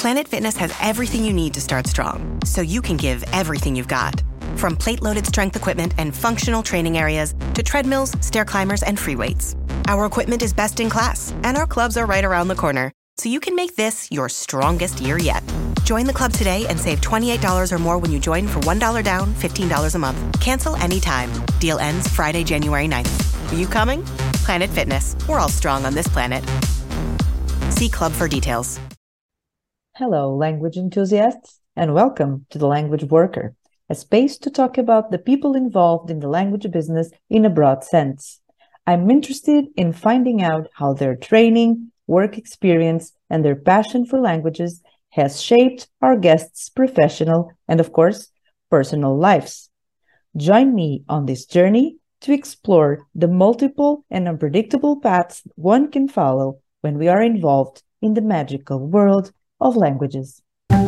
Planet Fitness has everything you need to start strong, so you can give everything you've got. From plate-loaded strength equipment and functional training areas to treadmills, stair climbers, and free weights. Our equipment is best in class, and our clubs are right around the corner, so you can make this your strongest year yet. Join the club today and save $28 or more when you join for $1 down, $15 a month. Cancel anytime. Deal ends Friday, January 9th. Are you coming? Planet Fitness. We're all strong on this planet. See club for details. Hello, language enthusiasts, and welcome to The Language Worker, a space to talk about the people involved in the language business in a broad sense. I'm interested in finding out how their training, work experience, and their passion for languages has shaped our guests' professional and, of course, personal lives. Join me on this journey to explore the multiple and unpredictable paths one can follow when we are involved in the magical world of languages.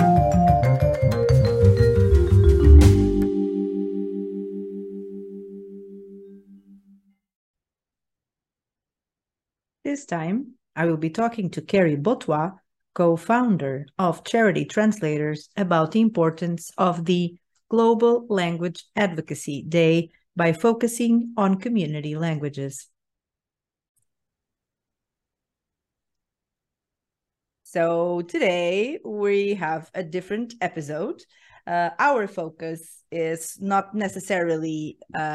This time, I will be talking to Carrie Botois, co-founder of Charity Translators, about the importance of the Global Language Advocacy Day by focusing on community languages. So today we have a different episode. Our focus is not necessarily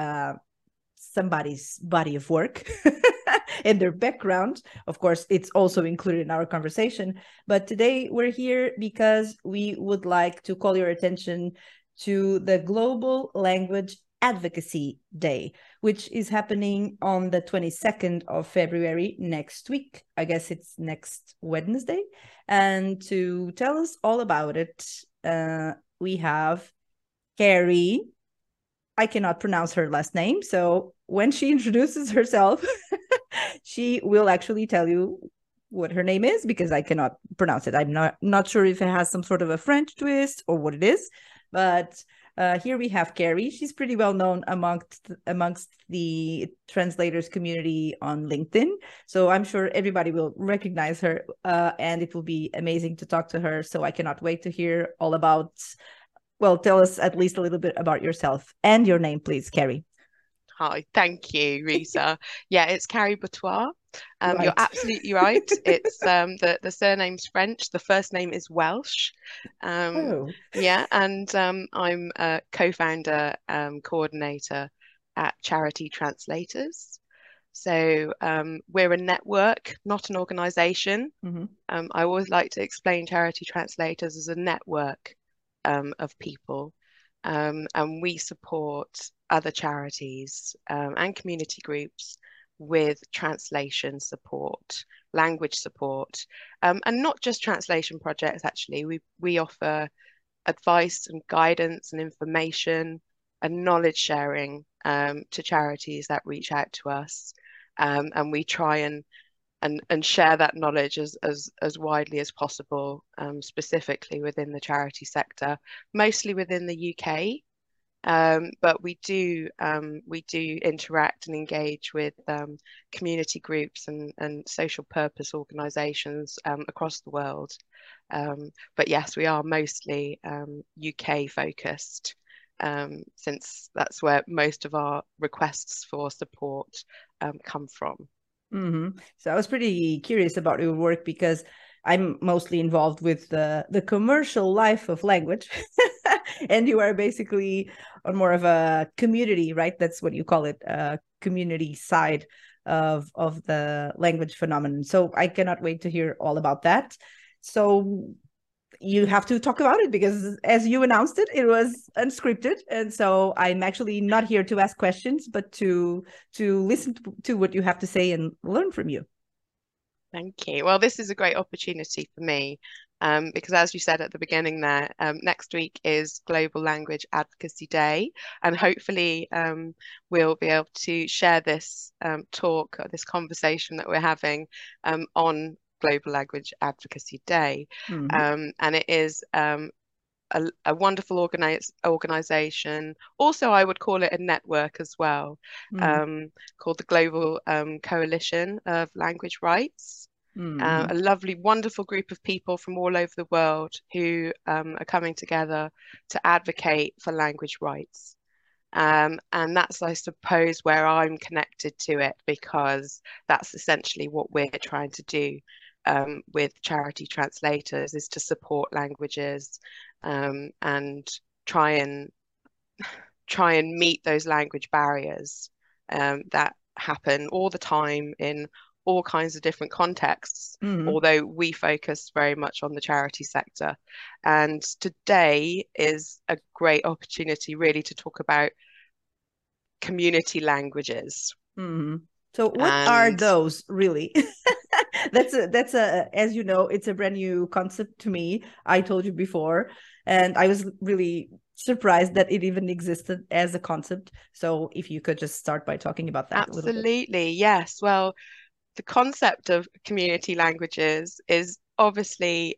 somebody's body of work and their background. Of course, it's also included in our conversation. But today we're here because we would like to call your attention to the Global Language Advocacy Day, which is happening on the 22nd of February next week. I guess it's next Wednesday. And to tell us all about it, we have Carrie. I cannot pronounce her last name, so when she introduces herself, she will actually tell you what her name is, because I cannot pronounce it. I'm not sure if it has some sort of a French twist or what it is, but here we have Carrie. She's pretty well known amongst the translators community on LinkedIn. So I'm sure everybody will recognize her, and it will be amazing to talk to her. So I cannot wait to hear all about, well, tell us at least a little bit about yourself and your name, please, Carrie. Hi, thank you, Risa. Yeah, it's Carrie Botois. Right. You're absolutely right. It's the surname's French. The first name is Welsh. Yeah, and I'm a co-founder, coordinator at Charity Translators. So we're a network, not an organization. Mm-hmm. I always like to explain Charity Translators as a network of people. And we support other charities and community groups with translation support, language support, and not just translation projects. Actually, we offer advice and guidance and information and knowledge sharing to charities that reach out to us, and we try and share that knowledge as widely as possible, specifically within the charity sector, mostly within the UK. But we do interact and engage with community groups and social purpose organisations across the world. But yes, we are mostly UK focused, since that's where most of our requests for support come from. Mm-hmm. So I was pretty curious about your work, because I'm mostly involved with the commercial life of language. And you are basically on more of a community, right? That's what you call it, community side of the language phenomenon. So I cannot wait to hear all about that. So you have to talk about it, because as you announced it, it was unscripted. And so I'm actually not here to ask questions, but to listen to what you have to say and learn from you. Thank you. Well, this is a great opportunity for me, because as you said at the beginning there, next week is Global Language Advocacy Day, and hopefully we'll be able to share this talk, or this conversation that we're having on Global Language Advocacy Day. Mm-hmm. And it is a wonderful organization. Also, I would call it a network as well, called the Global Coalition of Language Rights. Mm-hmm. A lovely, wonderful group of people from all over the world who are coming together to advocate for language rights. And that's, I suppose, where I'm connected to it, because that's essentially what we're trying to do with Charity Translators, is to support languages and try and meet those language barriers that happen all the time in all kinds of different contexts, Mm-hmm. although we focus very much on the charity sector. And today is a great opportunity really to talk about community languages. Mm-hmm. So what are And those really? That's a as you know, it's a brand new concept to me. I told you before, and I was really surprised that it even existed as a concept. So if you could just start by talking about that a little bit. absolutely, yes. Well, the concept of community languages is obviously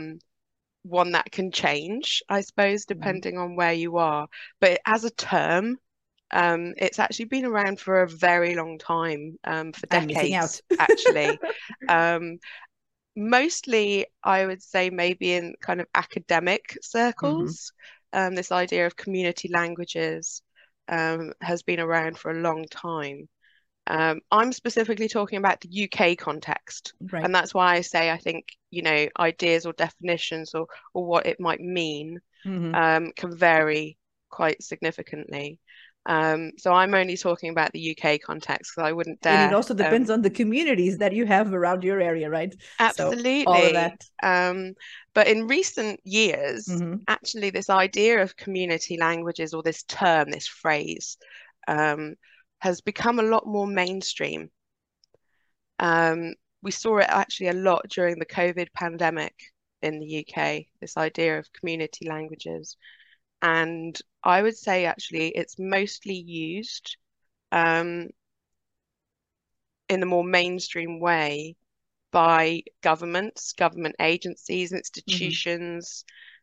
one that can change, I suppose, Mm-hmm. depending on where you are. But as a term, it's actually been around for a very long time, for I'm missing out. decades, actually. Um, Mostly, I would say, maybe in kind of academic Mm-hmm. circles. This idea of community languages has been around for a long time. I'm specifically talking about the UK context, Right. and that's why I say I think, ideas or definitions or what it might mean Mm-hmm. can vary quite significantly. So I'm only talking about the UK context because I wouldn't And it dare. also depends on the communities that you have around your area, right? So all of that. Absolutely. But in recent years, Mm-hmm. actually, this idea of community languages, or this term, this phrase, um, has become a lot more mainstream. Um, we saw it actually a lot during the COVID pandemic in the UK, this idea of community languages. And I would say actually it's mostly used um, in a more mainstream way by governments, government agencies, Mm-hmm. institutions.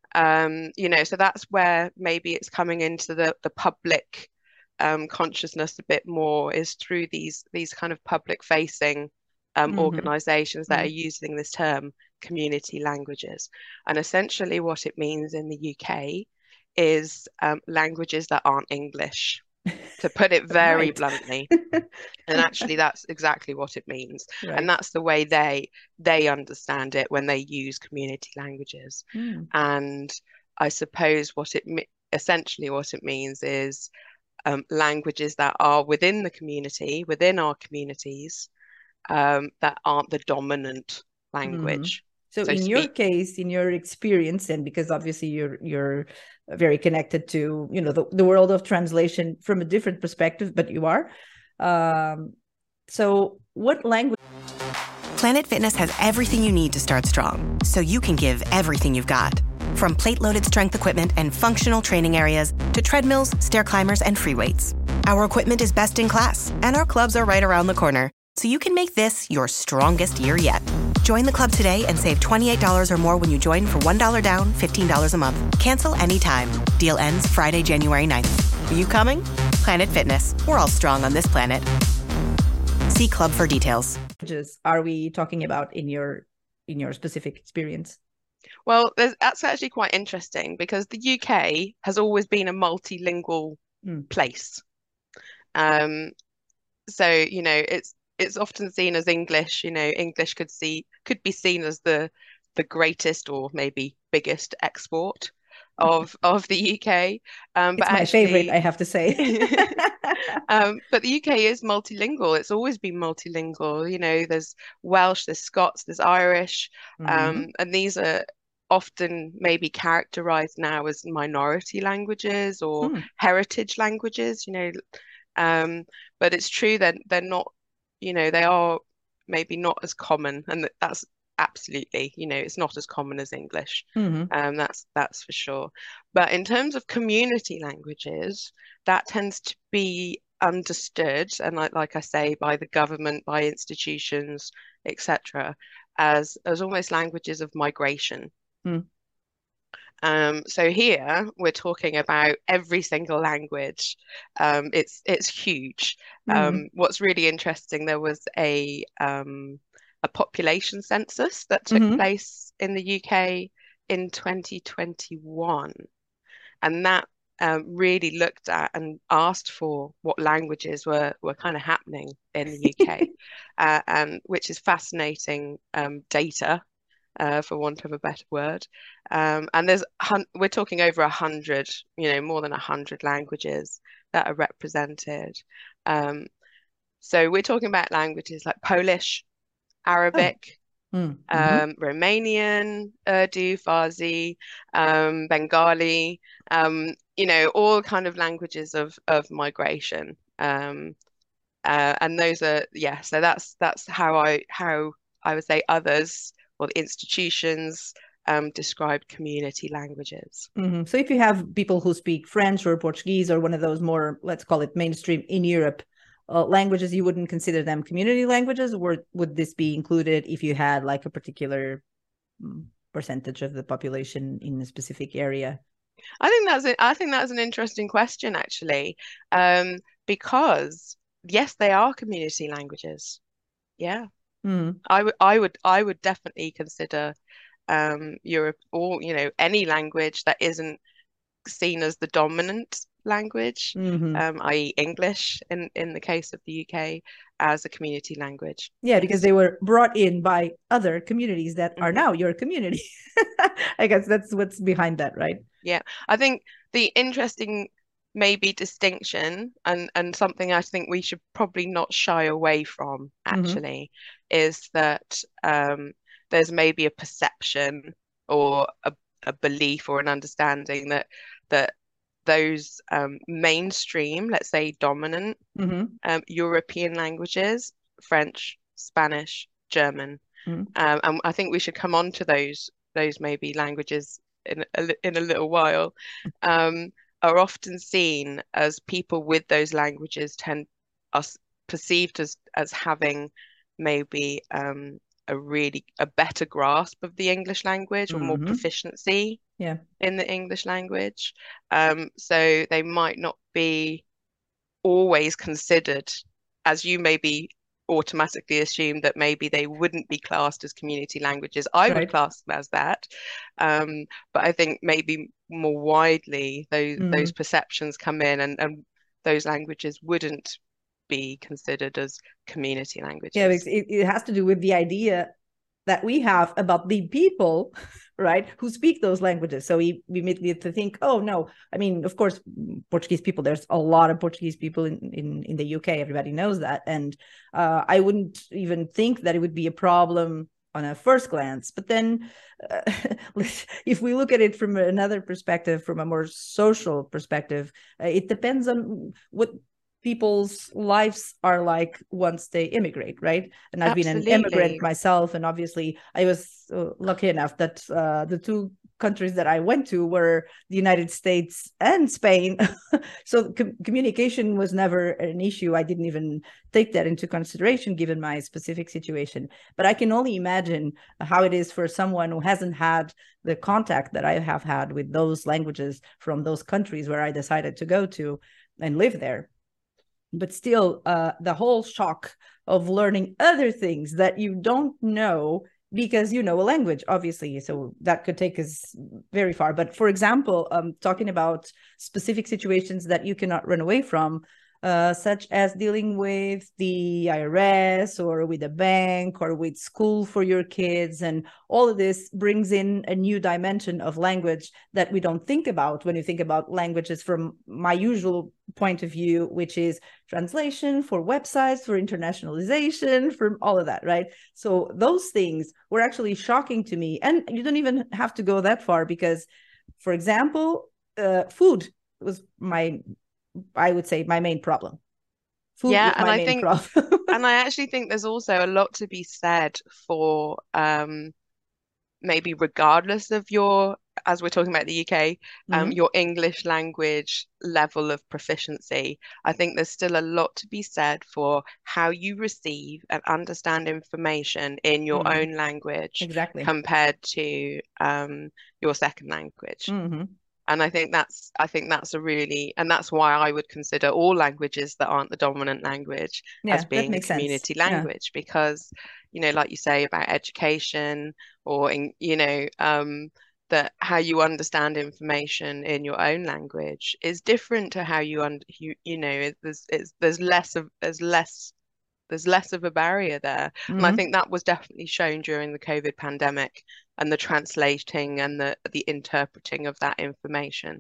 So that's where maybe it's coming into the public consciousness a bit more, is through these kind of public facing Mm-hmm. organizations that Mm-hmm. are using this term, community languages. And essentially what it means in the UK is languages that aren't English, to put it very Right. bluntly. And actually that's exactly what it means. And Right. that's the way they understand it when they use community languages. Mm. And I suppose essentially what it means is languages that are within the community, within our communities, that aren't the dominant Mm-hmm. language, So so to in your speak. case, in your experience, and because obviously you're very connected to, the world of translation from a different perspective, but you are. Um, so what language? Planet Fitness has everything you need to start strong, so you can give everything you've got. From plate-loaded strength equipment and functional training areas to treadmills, stair climbers, and free weights. Our equipment is best in class, and our clubs are right around the corner, so you can make this your strongest year yet. Join the club today and save $28 or more when you join for $1 down, $15 a month. Cancel anytime. Deal ends Friday, January 9th. Are you coming? Planet Fitness. We're all strong on this planet. See club for details. Languages are we talking about in your specific experience? Well, that's actually quite interesting because the UK has always been a multilingual Mm. place. Um, so it's often seen as English. English could be seen as the greatest or maybe biggest export of the UK. But It's my favorite, I actually, have to say. but the UK is multilingual. It's always been multilingual. There's Welsh, there's Scots, there's Irish, Mm-hmm. and these are often maybe characterized now as minority languages or Mm. heritage languages. But it's true that they're not. They are maybe not as common, and that's absolutely, it's not as common as English. Mm-hmm. That's for sure. But in terms of community languages, that tends to be understood, and like I say, by the government, by institutions, etc., as almost languages of migration. Mm. So here we're talking about every single language. It's huge. Mm-hmm. What's really interesting, there was a a population census that took place in the UK in 2021. And that really looked at and asked for what languages were kind of happening in the UK, and which is fascinating data, for want of a better word. And we're talking over 100, more than 100 languages that are represented. So we're talking about languages like Polish, Arabic, Romanian, Urdu, Farsi, Bengali, all kind of languages of migration. And those are, so that's how I would say others or the institutions describe community languages. So if you have people who speak French or Portuguese or one of those more, let's call it mainstream in Europe, languages, you wouldn't consider them community languages, or would this be included if you had like a particular percentage of the population in a specific area? I think that's an interesting question, actually, because yes, they are community languages. Yeah, I would definitely consider Europe, or any language that isn't seen as the dominant language, i.e. English in the case of the UK, as a community language. Yeah, because they were brought in by other communities that are now your community. I guess that's what's behind that, right? Yeah, I think the interesting maybe distinction and something I think we should probably not shy away from, actually, is that there's maybe a perception or a belief or an understanding that those mainstream, let's say dominant European languages, French, Spanish, German, and I think we should come on to those maybe languages in a little while, are often seen as people with those languages are perceived as having maybe a better grasp of the English language, or more proficiency in the English language. So they might not be always considered, as you maybe automatically assume that maybe they wouldn't be classed as community languages. I would class them as that. But I think maybe more widely those perceptions come in, and those languages wouldn't be considered as community languages. Yeah, because it has to do with the idea that we have about the people, right, who speak those languages. So we immediately have to think, oh no, I mean, of course, Portuguese people, there's a lot of Portuguese people in the UK, everybody knows that. And I wouldn't even think that it would be a problem on a first glance. But then if we look at it from another perspective, from a more social perspective, it depends on what people's lives are like once they immigrate, right? And I've been an immigrant myself, and obviously I was lucky enough that the two countries that I went to were the United States and Spain. So communication was never an issue. I didn't even take that into consideration given my specific situation. But I can only imagine how it is for someone who hasn't had the contact that I have had with those languages from those countries where I decided to go to and live there. But still, the whole shock of learning other things that you don't know because you know a language, obviously. So that could take us very far. But for example, talking about specific situations that you cannot run away from, such as dealing with the IRS or with a bank or with school for your kids. And all of this brings in a new dimension of language that we don't think about when you think about languages from my usual point of view, which is translation for websites, for internationalization, from all of that, right? So those things were actually shocking to me. And you don't even have to go that far because, for example, food was I would say my main problem. Food was my main problem. And I actually think there's also a lot to be said for maybe regardless of your, as we're talking about the UK, your English language level of proficiency. I think there's still a lot to be said for how you receive and understand information in your own language compared to your second language. And I think that's a really, and that's why I would consider all languages that aren't the dominant language as being a community language, because like you say about education or that how you understand information in your own language is different to how there's less of a barrier there. And I think that was definitely shown during the COVID pandemic and the translating and the interpreting of that information.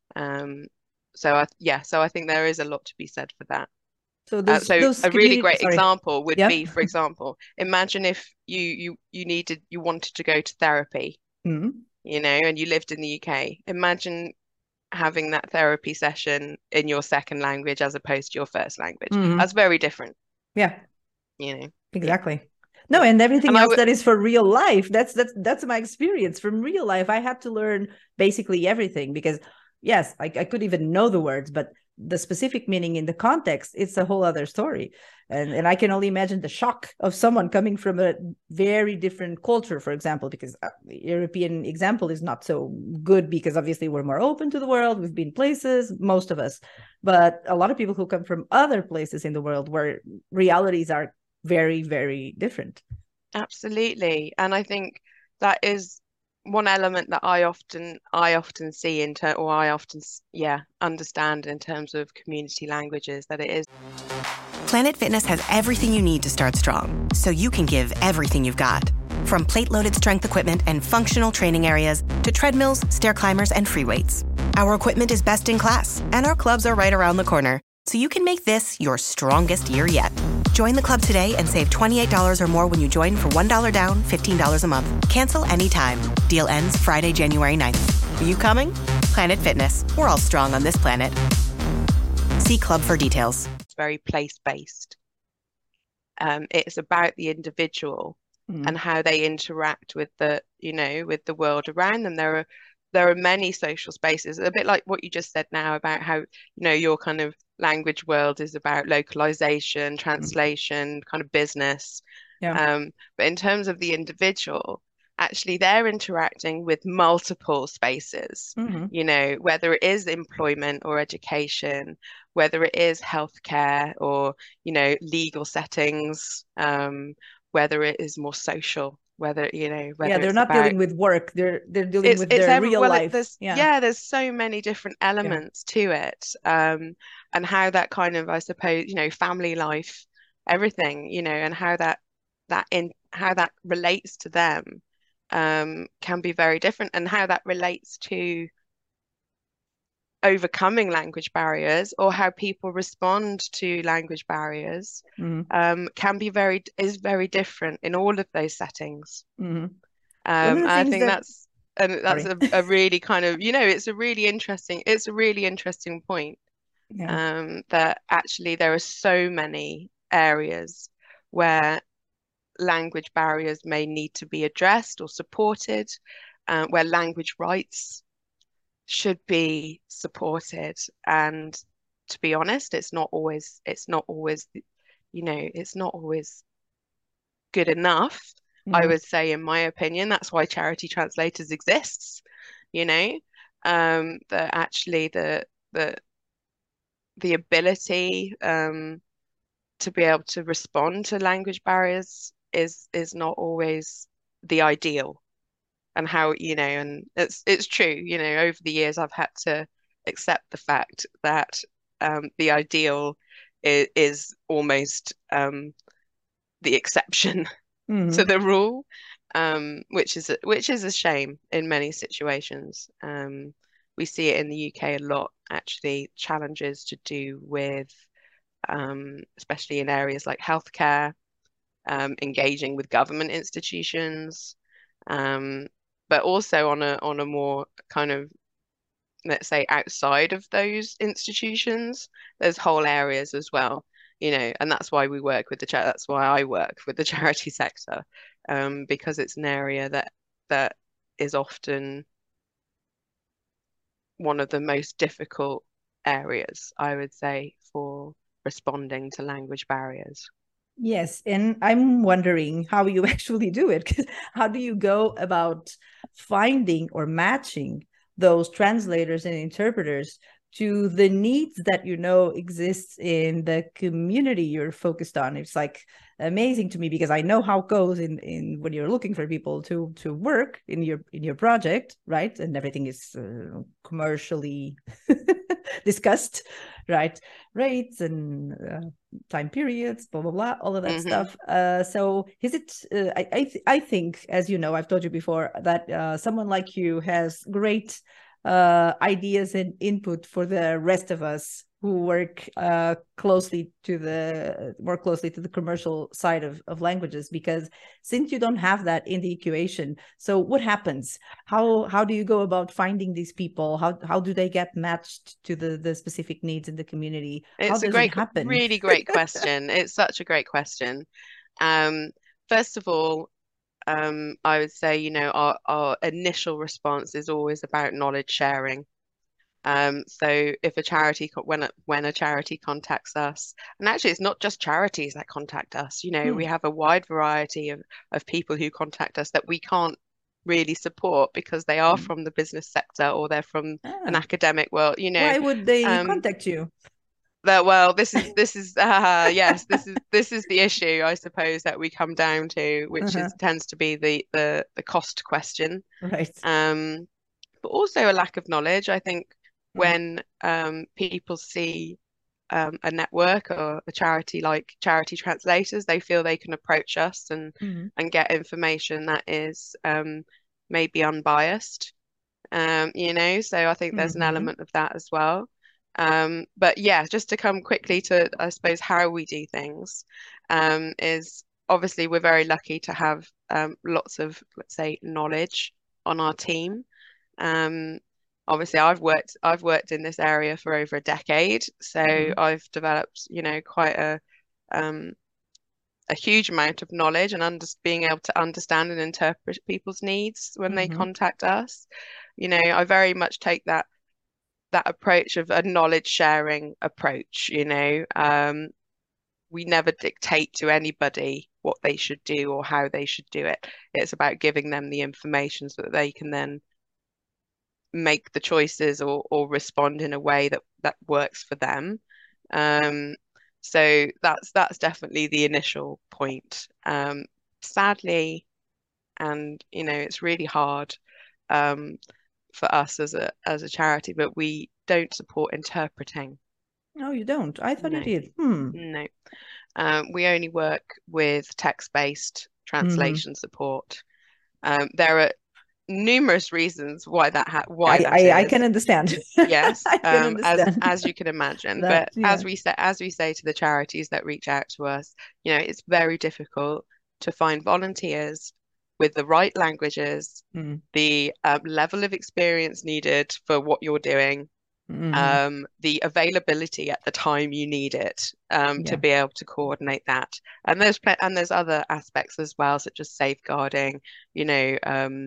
So I think there is a lot to be said for that. So a really great example would be, for example, imagine if you wanted to go to therapy, and you lived in the UK. Imagine having that therapy session in your second language as opposed to your first language. That's very different. Yeah. Exactly. Yeah. No, and everything else that is for real life. That's my experience from real life. I had to learn basically everything because yes, I could even know the words, but the specific meaning in the context, it's a whole other story. And I can only imagine the shock of someone coming from a very different culture, for example, because the European example is not so good because obviously we're more open to the world. We've been places, most of us, but a lot of people who come from other places in the world where realities are very, very different. Absolutely. And I think that is one element that I often see understand in terms of community languages, that it is. Planet Fitness has everything you need to start strong, so you can give everything you've got. From plate-loaded strength equipment and functional training areas to treadmills, stair climbers, and free weights. Our equipment is best in class, and our clubs are right around the corner, so you can make this your strongest year yet. Join the club today and save $28 or more when you join for $1 down, $15 a month. Cancel anytime. Deal ends Friday, January 9th. Are you coming? Planet Fitness. We're all strong on this planet. See club for details. It's very place-based. It's about the individual and how they interact with with the world around them. There are many social spaces, a bit like what you just said now about how, your kind of language world is about localization, translation, kind of business. But in terms of the individual, actually they're interacting with multiple spaces, whether it is employment or education, whether it is healthcare or, legal settings, whether it is more social. Whether they're not dealing with work, they're dealing with their real life. There's so many different elements to it, and how that kind of, I suppose, family life, everything, and how that relates to them can be very different, and how that relates to overcoming language barriers or how people respond to language barriers is very different in all of those settings. I think that's a really kind of, it's a really interesting point. That actually there are so many areas where language barriers may need to be addressed or supported, where language rights should be supported. And to be honest, it's not always good enough. I would say, in my opinion. That's why Charity Translators exists, that actually the ability to be able to respond to language barriers is not always the ideal. And how, and it's true, over the years I've had to accept the fact that the ideal is almost the exception to the rule, which is a shame in many situations. We see it in the UK a lot, actually, challenges to do with, especially in areas like healthcare, engaging with government institutions, but also on a more kind of, let's say, outside of those institutions, there's whole areas as well, and that's why we work with that's why I work with the charity sector, because it's an area that is often one of the most difficult areas, I would say, for responding to language barriers. Yes, and I'm wondering how you actually do it. How do you go about finding or matching those translators and interpreters to the needs that you know exists in the community you're focused on. It's like amazing to me, because I know how it goes in when you're looking for people to work in your project, right? And everything is commercially discussed, right? Rates and time periods, blah blah blah, all of that stuff. So is it? I think, as you know, I've told you before that someone like you has great ideas and input for the rest of us who work more closely to the commercial side of languages, because since you don't have that in the equation, so what happens? How do you go about finding these people? How do they get matched to the specific needs in the community? How does it happen? Really great question. It's such a great question. First of all, I would say, you know, our initial response is always about knowledge sharing. So if a charity, when a charity contacts us, and actually it's not just charities that contact us, you know, we have a wide variety of people who contact us that we can't really support because they are from the business sector or they're from an academic world, you know. Why would they contact you? Well, this is yes, this is the issue, I suppose, that we come down to, which tends to be the cost question, right? But also a lack of knowledge. I think when people see a network or a charity like Charity Translators, they feel they can approach us and get information that is maybe unbiased, you know. So I think there's an element of that as well. But yeah, just to come quickly to, I suppose, how we do things, is obviously we're very lucky to have lots of, let's say, knowledge on our team. Obviously I've worked in this area for over a decade, so I've developed, you know, quite a huge amount of knowledge and being able to understand and interpret people's needs when they contact us. You know, I very much take that approach of a knowledge sharing approach, you know. We never dictate to anybody what they should do or how they should do it. It's about giving them the information so that they can then make the choices or respond in a way that works for them. So that's definitely the initial point. Sadly, and you know, it's really hard for us as a charity, but we don't support interpreting. No, you don't. I thought you did. No. We only work with text-based translation support. There are numerous reasons why that I can understand. Yes, I can understand. as you can imagine. That, but as we say to the charities that reach out to us, you know, it's very difficult to find volunteers with the right languages, the level of experience needed for what you're doing, the availability at the time you need it, to be able to coordinate that. And there's other aspects as well, such as safeguarding, you know,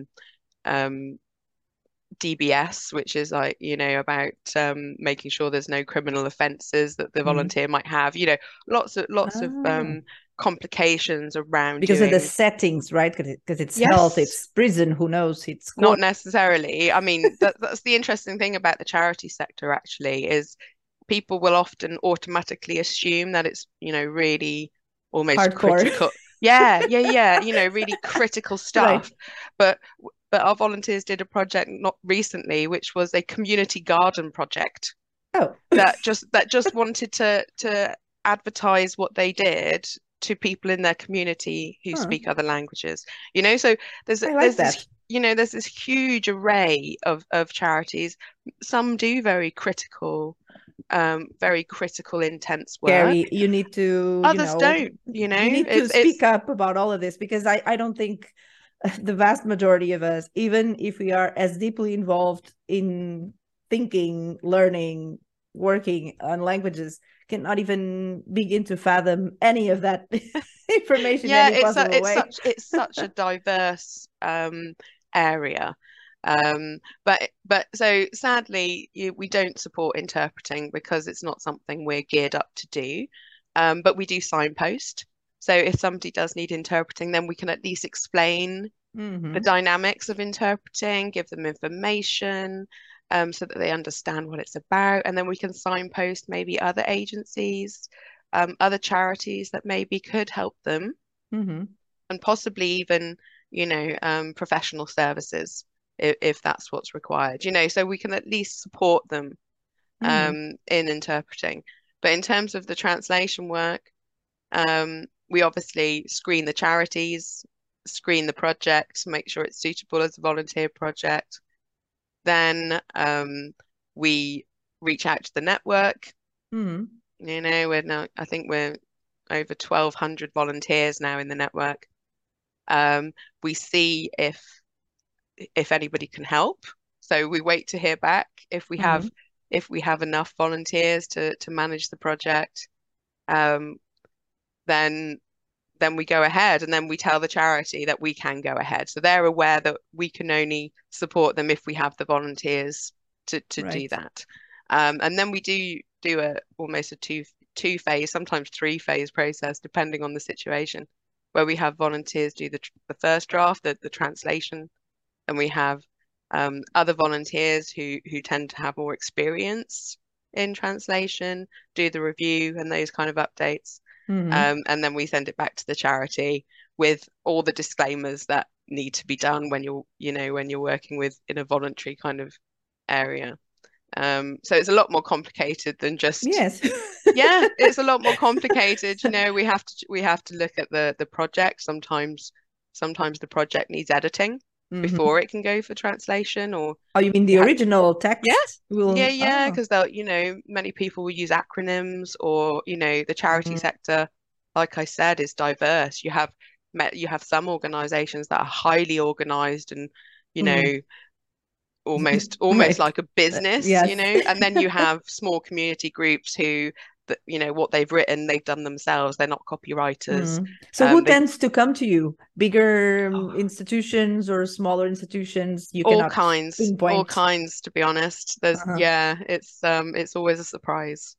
DBS, which is like, you know, about making sure there's no criminal offences that the volunteer might have, you know, lots of complications around because of the settings, right? Because it's health, it's prison, who knows, it's not necessarily. I mean, that's the interesting thing about the charity sector, actually, is people will often automatically assume that it's, you know, really almost hardcore. Critical. Yeah, you know, really critical stuff. Right. But our volunteers did a project not recently, which was a community garden project. Oh. that just wanted to advertise what they did to people in their community who speak other languages. You know, so there's this, you know, there's this huge array of charities. Some do very critical, intense work. Gary, you need to. Others don't. You know, you need to speak up about all of this, because I don't think the vast majority of us, even if we are as deeply involved in thinking, learning, working on languages, cannot even begin to fathom any of that information. Yeah, in any possible way. It's such a diverse area. But so sadly, we don't support interpreting because it's not something we're geared up to do. But we do signpost. So if somebody does need interpreting, then we can at least explain the dynamics of interpreting, give them information, so that they understand what it's about. And then we can signpost maybe other agencies, other charities that maybe could help them, and possibly even, professional services if that's what's required, so we can at least support them in interpreting. But in terms of the translation work, we obviously screen the charities, screen the project, make sure it's suitable as a volunteer project. Then we reach out to the network. We're now, I think we're over 1,200 volunteers now in the network. We see if anybody can help. So we wait to hear back if we have enough volunteers to manage the project. Then we go ahead, and then we tell the charity that we can go ahead. So they're aware that we can only support them if we have the volunteers to do that. And then we do almost a two phase, sometimes 3 phase process, depending on the situation, where we have volunteers do the first draft, the translation, and we have other volunteers who tend to have more experience in translation, do the review and those kind of updates. And then we send it back to the charity with all the disclaimers that need to be done when you're working in a voluntary kind of area. So it's a lot more complicated than just yeah, it's a lot more complicated. We have to look at the project. Sometimes the project needs editing before it can go for translation. Or you mean the original text? Yeah, because many people will use acronyms, or the charity sector, like I said, is diverse. You have some organizations that are highly organized and almost Right. like a business, Yes. and then you have small community groups who what they've written, they've done themselves. They're not copywriters. So who tends to come to you? Bigger institutions or smaller institutions? You all cannot kinds, all kinds, to be honest. There's it's always a surprise.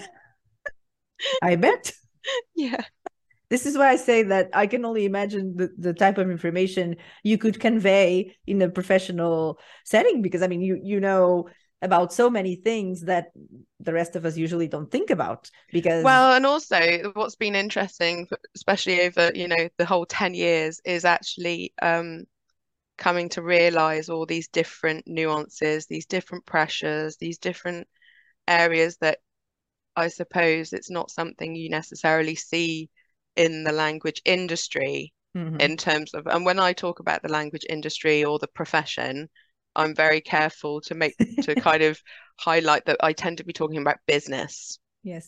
I bet. Yeah. This is why I say that I can only imagine the type of information you could convey in a professional setting, because I mean you know about so many things that the rest of us usually don't think about. Because and also what's been interesting, especially over the whole 10 years, is actually coming to realize all these different nuances, these different pressures, these different areas that I suppose it's not something you necessarily see in the language industry in terms of, and when I talk about the language industry or the profession, I'm very careful to kind of highlight that I tend to be talking about business. Yes.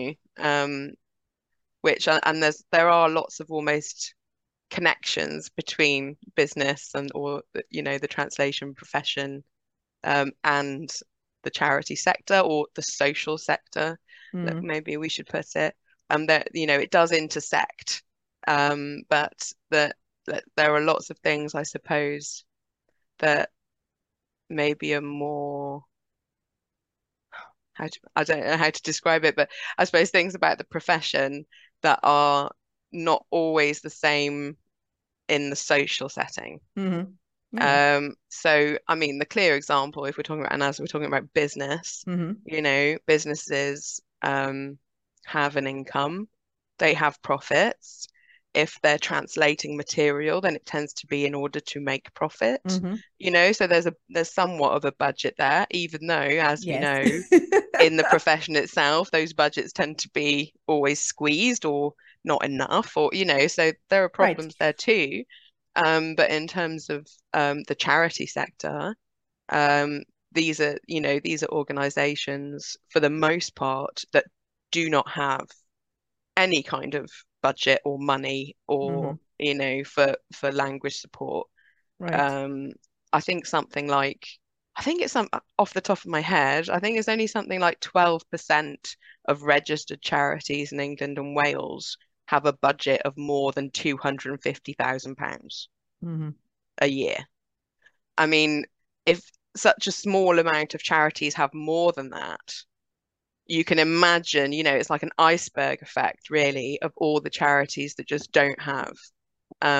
Which there are lots of almost connections between business or the translation profession and the charity sector, or the social sector, that maybe we should put it. That it does intersect, but that there are lots of things, I suppose, that maybe are more, I don't know how to describe it, but I suppose things about the profession that are not always the same in the social setting. So I mean, the clear example, if we're talking about, and as we're talking about business, businesses have an income, they have profits. If they're translating material, then it tends to be in order to make profit. So there's somewhat of a budget there, even though, as we know, in the profession itself, those budgets tend to be always squeezed or not enough, or so there are problems there too. But in terms of the charity sector, these are organizations, for the most part, that do not have any kind of budget or money or for language support. I think something like, it's off the top of my head, I think it's only something like 12% of registered charities in England and Wales have a budget of more than £250,000 a year. I mean, if such a small amount of charities have more than that, you can imagine, it's like an iceberg effect, really, of all the charities that just don't have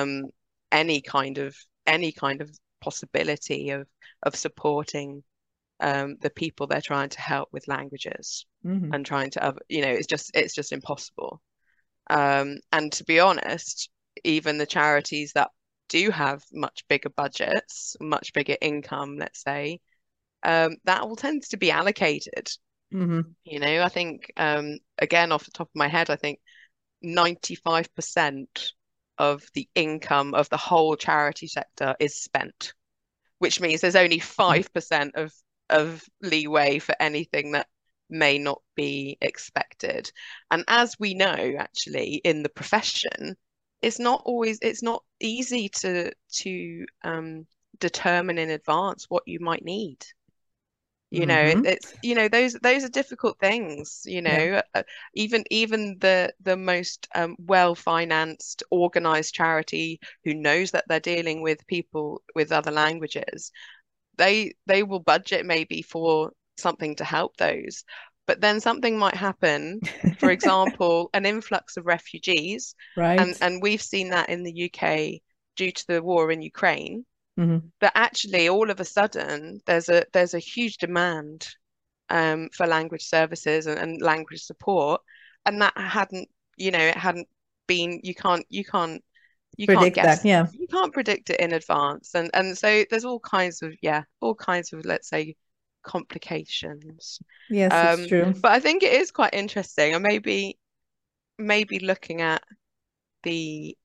any kind of possibility of supporting the people they're trying to help with languages, and trying to, it's just impossible. And to be honest, even the charities that do have much bigger budgets, much bigger income, let's say, that all tends to be allocated. I think, again, off the top of my head, I think 95% of the income of the whole charity sector is spent, which means there's only 5% of leeway for anything that may not be expected. And as we know, actually, in the profession, it's not easy to determine in advance what you might need. It's those are difficult things. Even the most well-financed, organized charity who knows that they're dealing with people with other languages, they will budget maybe for something to help those, but then something might happen. For example, an influx of refugees, right? And we've seen that in the UK due to the war in Ukraine. That actually all of a sudden there's a huge demand for language services and language support, and that hadn't been, you can't Predict guess that, yeah. You can't predict it in advance, and so there's all kinds of let's say complications. Yes, it's true. But I think it is quite interesting, and maybe looking at the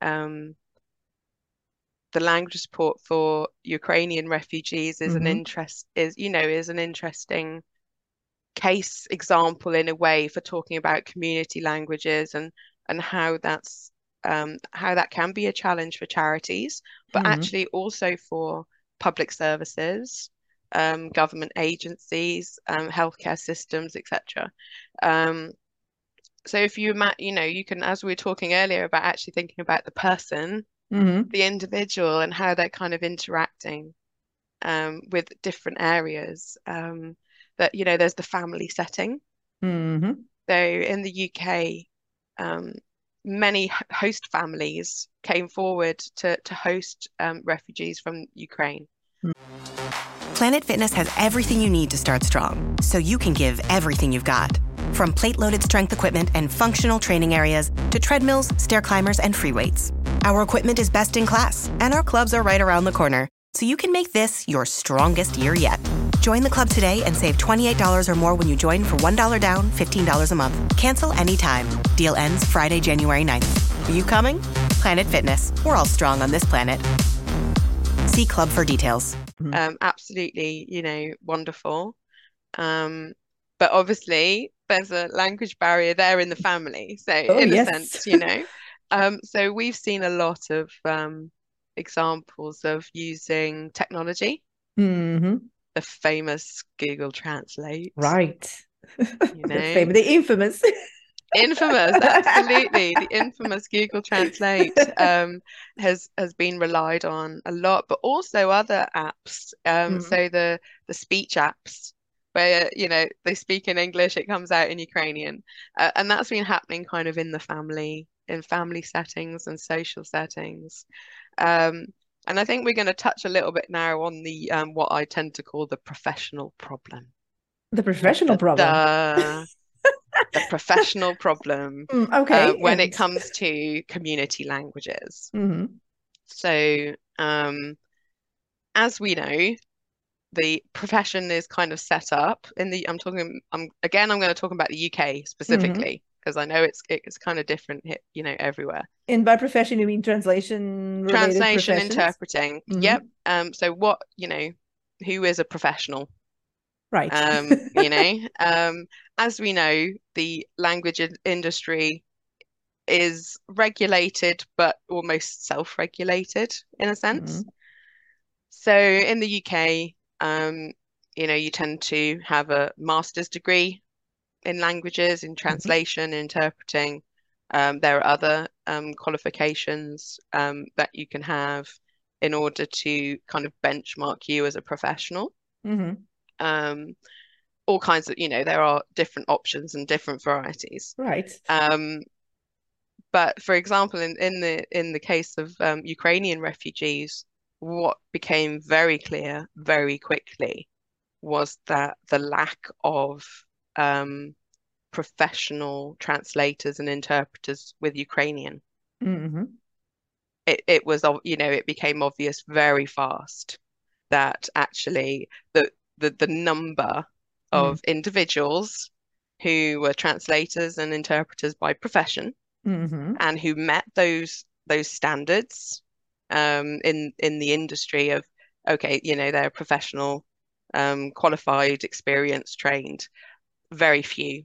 language support for Ukrainian refugees is an interesting case example in a way for talking about community languages, and how that can be a challenge for charities, but actually also for public services, government agencies, healthcare systems, etc. So if you can, as we were talking earlier about actually thinking about the person, the individual, and how they're kind of interacting with different areas. That there's the family setting. So in the UK, many host families came forward to host refugees from Ukraine. Planet Fitness has everything you need to start strong, so you can give everything you've got. From plate-loaded strength equipment and functional training areas to treadmills, stair climbers, and free weights. Our equipment is best in class, and our clubs are right around the corner, so you can make this your strongest year yet. Join the club today and save $28 or more when you join for $1 down, $15 a month. Cancel anytime. Deal ends Friday, January 9th. Are you coming? Planet Fitness. We're all strong on this planet. See club for details. Absolutely, wonderful. But obviously, there's a language barrier there in the family. So a sense, so we've seen a lot of examples of using technology. The famous Google Translate. Right. The infamous. Infamous, absolutely. The infamous Google Translate has been relied on a lot, but also other apps. So the speech apps, where they speak in English, it comes out in Ukrainian, and that's been happening kind of in family settings and social settings. And I think we're going to touch a little bit now on the what I tend to call the professional problem. The professional problem. The professional problem. Okay. When it comes to community languages. So, as we know, the profession is kind of set up in the. I'm going to talk about the UK specifically, because I know it's kind of different, everywhere. And by profession, you mean translation interpreting. Yep. So what, who is a professional? Right. As we know, the language industry is regulated, but almost self-regulated in a sense. So in the UK, you tend to have a master's degree in languages, in translation, interpreting. There are other qualifications that you can have in order to kind of benchmark you as a professional. All kinds of, there are different options and different varieties. Right. But for example, in the case of Ukrainian refugees, what became very clear very quickly was that the lack of professional translators and interpreters with Ukrainian. Mm-hmm. It was, you know, it became obvious very fast that actually the number of individuals who were translators and interpreters by profession Mm-hmm. and who met those standards in the industry of, okay, you know, they're professional, qualified, experienced, trained, very few.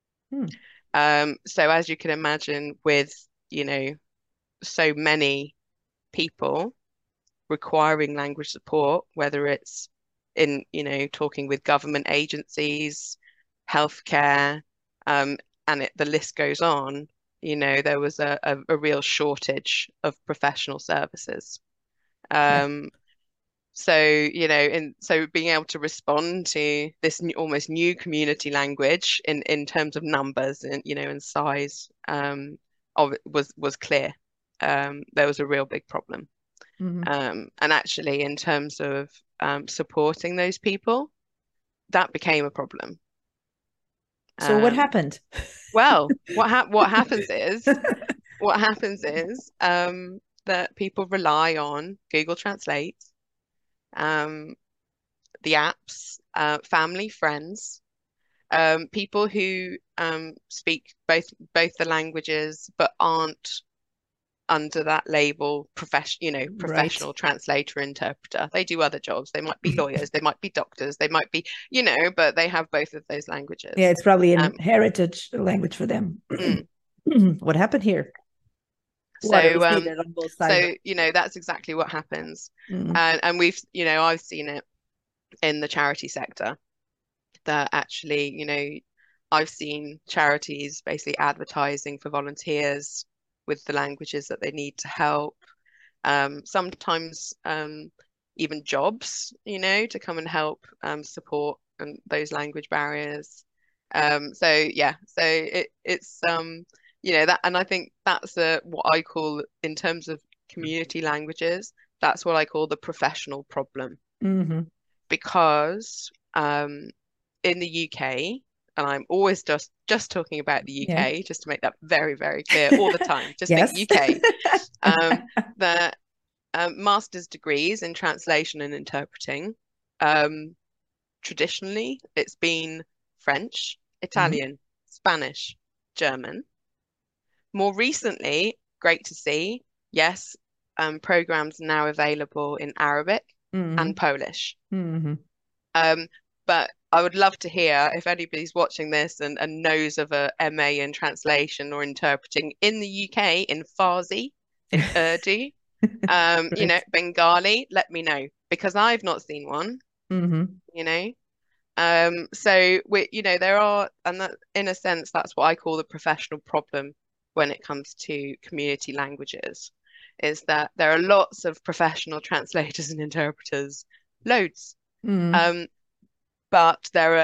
So as you can imagine, with, you know, so many people requiring language support, whether it's in, you know, talking with government agencies, healthcare, and the list goes on, you know, there was a real shortage of professional services. Um, so, you know, and so being able to respond to this almost new community language in terms of numbers and, you know, and size, of it was clear. There was a real big problem. And actually, in terms of supporting those people, that became a problem. So what happened? Well, what happens is that people rely on Google Translate, um, the apps, family, friends, people who speak both the languages but aren't under that label professional translator interpreter. They do other jobs. They might be lawyers, they might be doctors, they might be, you know, but they have both of those languages. Yeah, it's probably a heritage language for them. What happened here? So you know, that's exactly what happens. And we've, you know, I've seen it in the charity sector that actually, you know, I've seen charities basically advertising for volunteers with the languages that they need to help. Sometimes even jobs, you know, to come and help support those language barriers. So yeah, so it's you know, that, and I think that's what I call, in terms of community languages, that's what I call the professional problem. Because in the UK, and I'm always just talking about the UK, just to make that very, very clear all the time, just think UK. The master's degrees in translation and interpreting, traditionally it's been French, Italian, Spanish, German. More recently, great to see, yes, programs now available in Arabic and Polish. But I would love to hear if anybody's watching this and knows of a MA in translation or interpreting in the UK in Farsi, in Urdu, you know, Bengali, let me know, because I've not seen one, you know. So you know, there are, and that, in a sense, that's what I call the professional problem when it comes to community languages, is that there are lots of professional translators and interpreters, loads. But there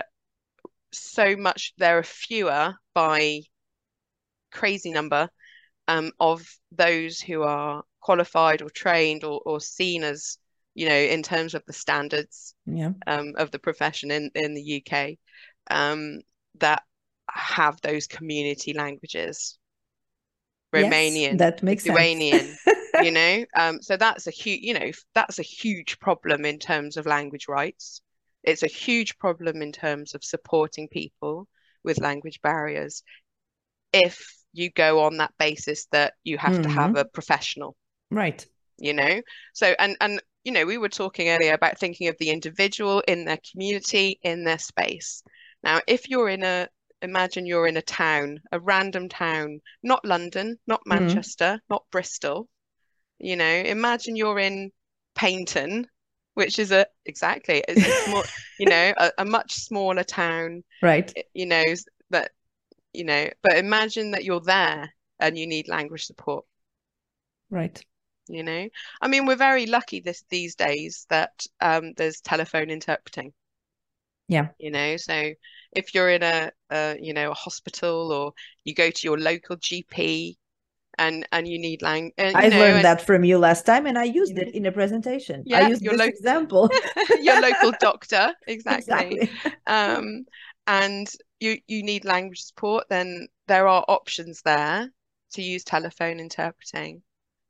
are fewer by crazy number of those who are qualified or trained or seen as, you know, in terms of the standards of the profession in the UK, that have those community languages. Romanian, that makes Lithuanian, you know, so that's a huge problem in terms of language rights. It's a huge problem in terms of supporting people with language barriers if you go on that basis that you have to have a professional, right? You know, so and you know, we were talking earlier about thinking of the individual in their community, in their space. Now, if you're imagine you're in a town, a random town, not London, not Manchester, not Bristol, you know, imagine you're in Paignton, which is exactly, it's a small, you know, a much smaller town, right? You know, that, you know, but imagine that you're there and you need language support, right? You know, I mean, we're very lucky these days that there's telephone interpreting. You know, so if you're in a you know, a hospital, or you go to your local GP, and you need language. I learned that from you last time, and I used it in a presentation. I Yeah, used this example. Your local doctor, Exactly. And you need language support, then there are options there to use telephone interpreting.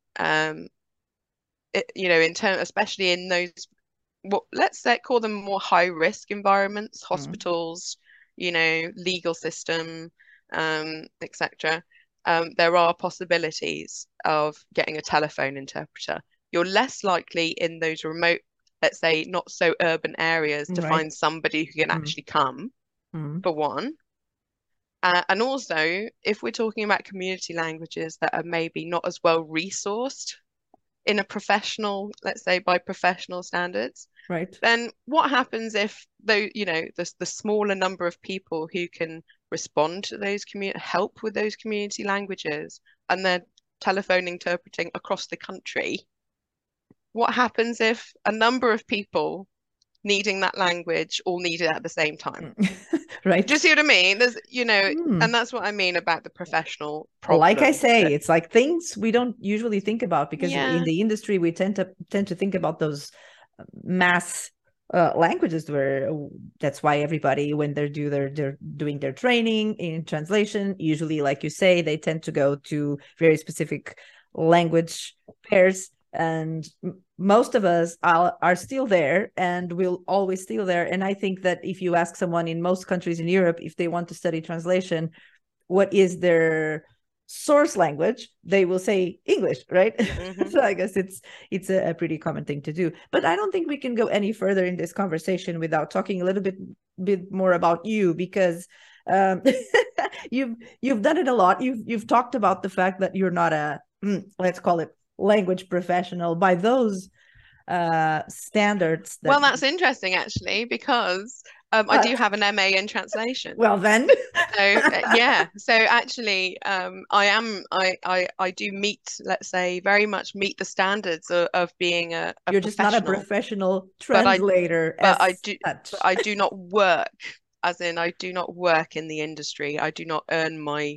Especially in those, let's say, call them more high risk environments, hospitals, legal system, etc. There are possibilities of getting a telephone interpreter. You're less likely in those remote, let's say, not so urban areas to find somebody who can actually come, for one. And also, if we're talking about community languages that are maybe not as well resourced in a professional, let's say by professional standards, then what happens if the smaller number of people who can respond to those help with those community languages, and they're telephone interpreting across the country? What happens if a number of people needing that language all need it at the same time? Right. Do you see what I mean? There's, and that's what I mean about the professional problem. Like I say, it's like things we don't usually think about, because in the industry we tend to think about those mass languages, where that's why everybody, when they're doing their training in translation, usually, like you say, they tend to go to very specific language pairs, and most of us are still there and will always still there. And I think that if you ask someone in most countries in Europe if they want to study translation, what is their source language, they will say English, right? So I guess it's a pretty common thing to do. But I don't think we can go any further in this conversation without talking a little bit more about you, because you've done it a lot. You've talked about the fact that you're not a let's call it language professional by those standards. Well, that's interesting, actually, because I do have an MA in translation. Well, then. So actually, I do meet, let's say, very much meet the standards of being a You're just not a professional translator. But I do not work, as in I do not work in the industry. I do not earn my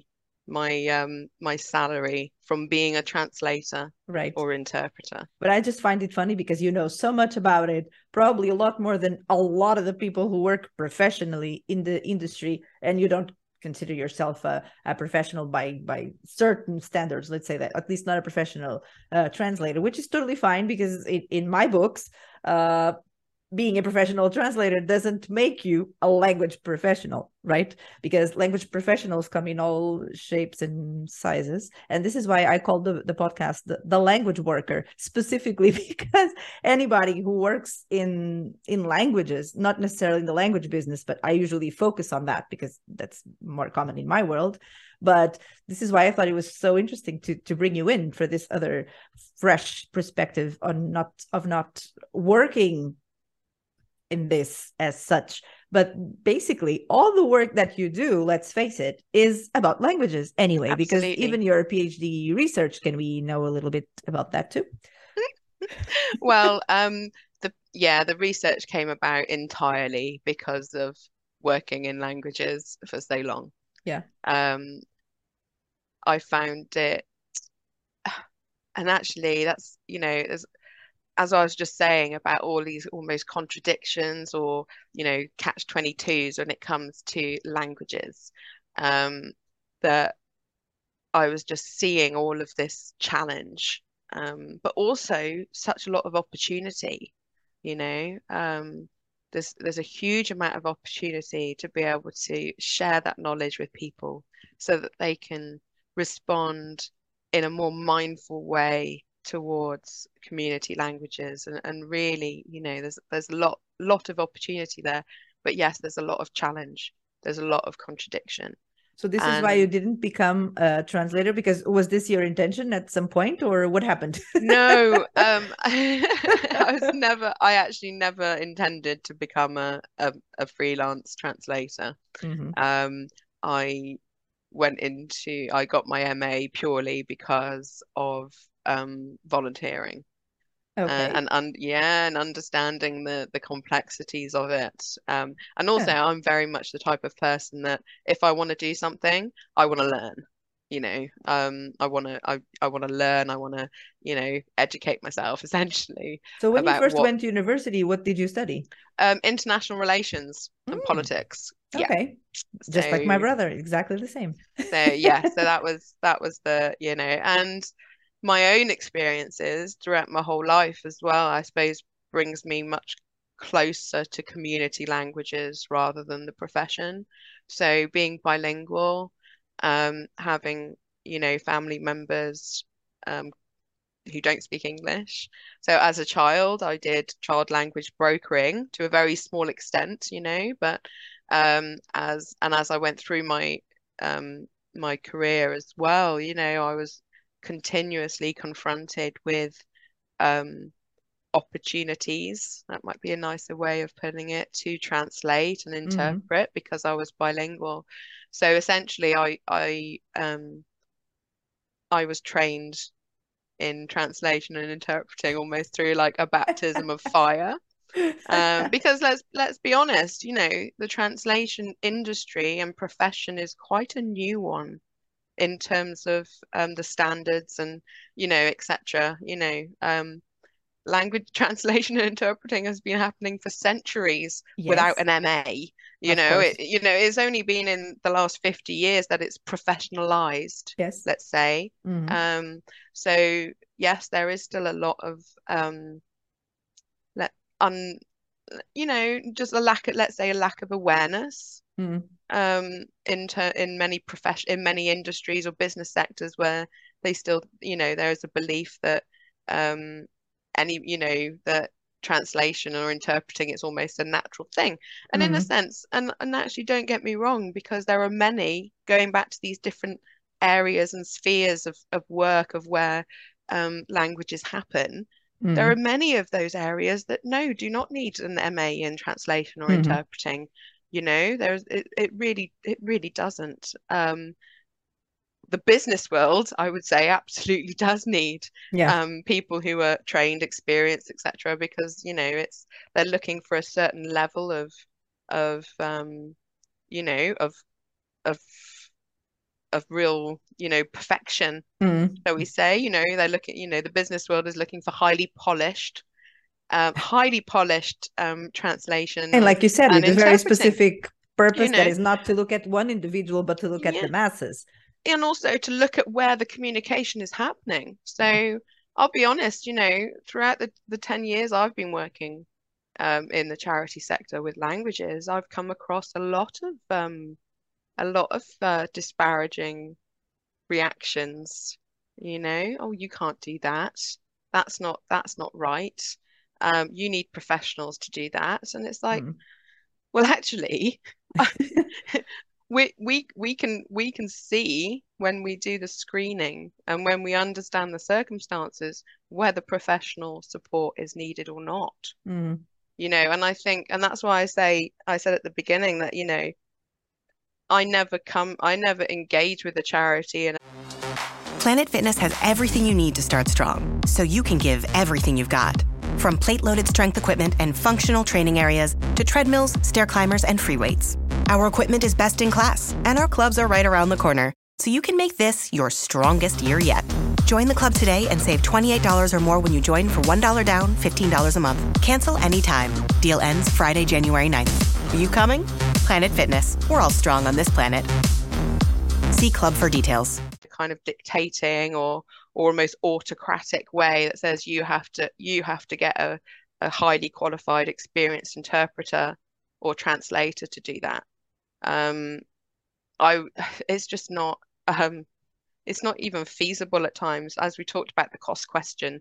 salary from being a translator or interpreter. But I just find it funny because you know so much about it, probably a lot more than a lot of the people who work professionally in the industry, and you don't consider yourself a professional by certain standards, let's say that, at least not a professional translator, which is totally fine, because in my books, being a professional translator doesn't make you a language professional, right? Because language professionals come in all shapes and sizes. And this is why I call the podcast the language worker, specifically because anybody who works in languages, not necessarily in the language business, but I usually focus on that because that's more common in my world. But this is why I thought it was so interesting to bring you in for this other fresh perspective on not working in this as such, but basically all the work that you do, let's face it, is about languages anyway. Absolutely. Because even your PhD research, can we know a little bit about that too? Well, the research came about entirely because of working in languages for so long. I found it, and actually that's, as I was just saying about all these almost contradictions or, catch-22s when it comes to languages, that I was just seeing all of this challenge, but also such a lot of opportunity, there's a huge amount of opportunity to be able to share that knowledge with people so that they can respond in a more mindful way towards community languages, and really, there's a lot of opportunity there, but yes, there's a lot of challenge, there's a lot of contradiction. So this is why you didn't become a translator, because was this your intention at some point, or what happened? No, I actually never intended to become a freelance translator. I got my MA purely because of volunteering, and understanding the complexities of it, and also I'm very much the type of person that if I want to do something, I want to learn. I want to I want to learn, I want to, educate myself essentially So when you about first what went to university, what did you study? international relations and Mm, politics. Yeah. okay. Just like my So brother, exactly the same. so that was the, and my own experiences throughout my whole life as well, I suppose, brings me much closer to community languages rather than the profession. So being bilingual, having, family members um, who don't speak English. So as a child, I did child language brokering to a very small extent, but as I went through my career as well, I was continuously confronted with um, opportunities. That might be a nicer way of putting it, to translate and Hmm. interpret because I was bilingual. So essentially, I was trained in translation and interpreting almost through like a baptism of fire. Because let's be honest, the translation industry and profession is quite a new one in terms of the standards and etc. Language translation and interpreting has been happening for centuries without Yes, an MA. of course. It's only been in the last 50 years that it's professionalized, Yes. let's say. Hmm. Um, so yes, there is still a lot of let un just a lack of, let's say, a lack of awareness Hmm. in many industries or business sectors where they still, there is a belief that um that translation or interpreting is almost a natural thing. And in a Hmm. sense, and actually don't get me wrong, because there are many, going back to these different areas and spheres of work of where languages happen, there are Hmm. many of those areas that no, do not need an MA in translation or Hmm. interpreting. It really doesn't. The business world, I would say, absolutely does need Yeah. people who are trained, experienced, etc., because they're looking for a certain level of you know of of of real perfection. Mm. So we say, they're looking, the business world is looking for highly polished translation And like you said, and with a very interpreting, specific you purpose that know, is not to look at one individual, but to look at yeah, the masses. and also to look at where the communication is happening. Yeah. So I'll be honest, throughout the 10 years I've been working in the charity sector with languages, I've come across a lot of disparaging reactions. Oh, you can't do that. That's not right. You need professionals to do that. And it's like, Mm. well, actually, we can see when we do the screening and when we understand the circumstances whether professional support is needed or not. Mm. And I think, and that's why I said at the beginning that, I never engage with a charity and Planet Fitness has everything you need to start strong, so you can give everything you've got. From plate-loaded strength equipment and functional training areas to treadmills, stair climbers, and free weights. Our equipment is best in class, and our clubs are right around the corner, so you can make this your strongest year yet. Join the club today and save $28 or more when you join for $1 down, $15 a month. Cancel anytime. Deal ends Friday, January 9th. Are you coming? Planet Fitness. We're all strong on this planet. See club for details. kind of dictating or almost autocratic way that says you have to get a highly qualified, experienced interpreter or translator to do that. Um, I it's just not it's not even feasible at times, as we talked about the cost question,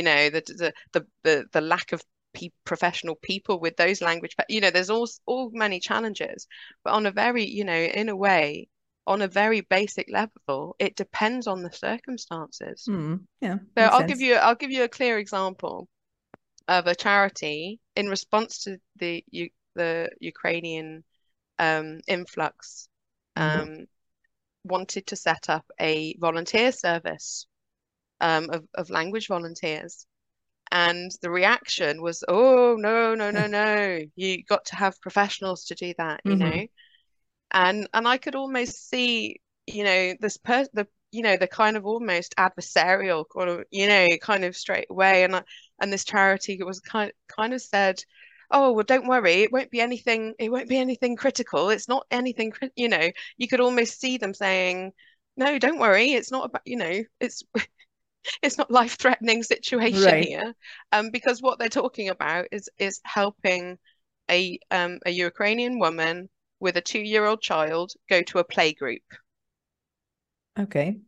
the lack of professional people with those language, there's all many challenges, but on a very, in a way, on a very basic level, it depends on the circumstances. Mm. Yeah, So makes I'll give sense. you I'll give you a clear example of a charity in response to the Ukrainian influx. Mm. Um, Wanted to set up a volunteer service of language volunteers. And the reaction was, oh, no, no, no, no. You got to have professionals to do that. Hmm. And I could almost see you know, the kind of almost adversarial kind of, kind of straight away. And this charity was kind of said, oh, well, don't worry, it won't be anything critical. It's not anything, you could almost see them saying, no, don't worry, it's not about, it's not life-threatening situation Right. here. Because what they're talking about is helping a Ukrainian woman with a 2-year-old child go to a play group. Okay.